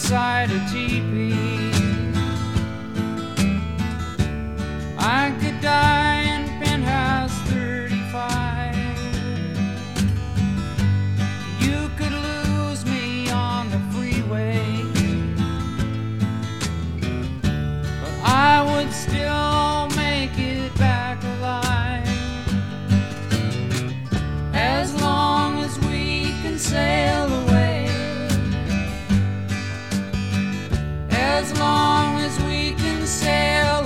inside a teepee. I could die in penthouse 35. You could lose me on the freeway, but I would still make it back alive. As long as we can sail away, as long as we can sail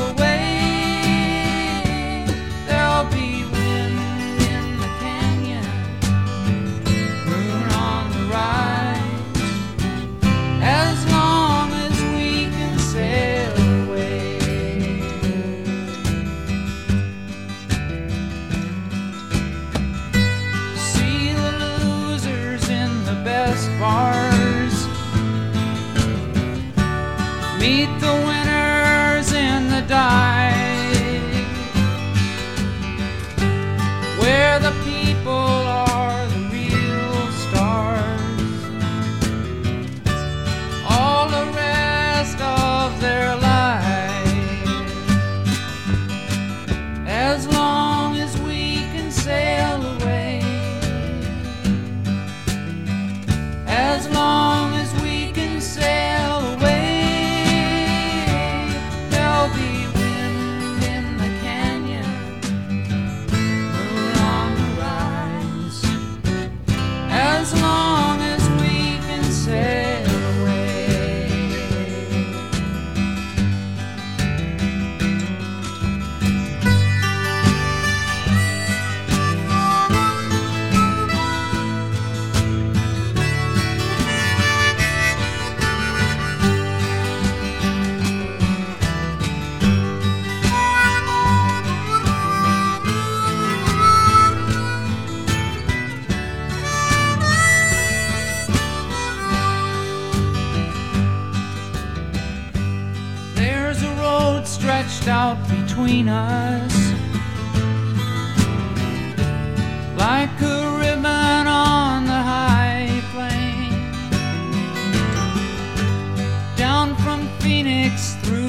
away, there'll be wind in the canyon, moon on the rise, as long as we can sail away. See the losers in the best bars, meet the winners in the dive, where the people are the real stars, all the rest of their lives. As long as we can sail away, as long as we can sail away, there'll be wind in the canyon, moon on the rise, as long as we can sail away. There's a road stretched out between us, like a ribbon on the high plain, down from Phoenix through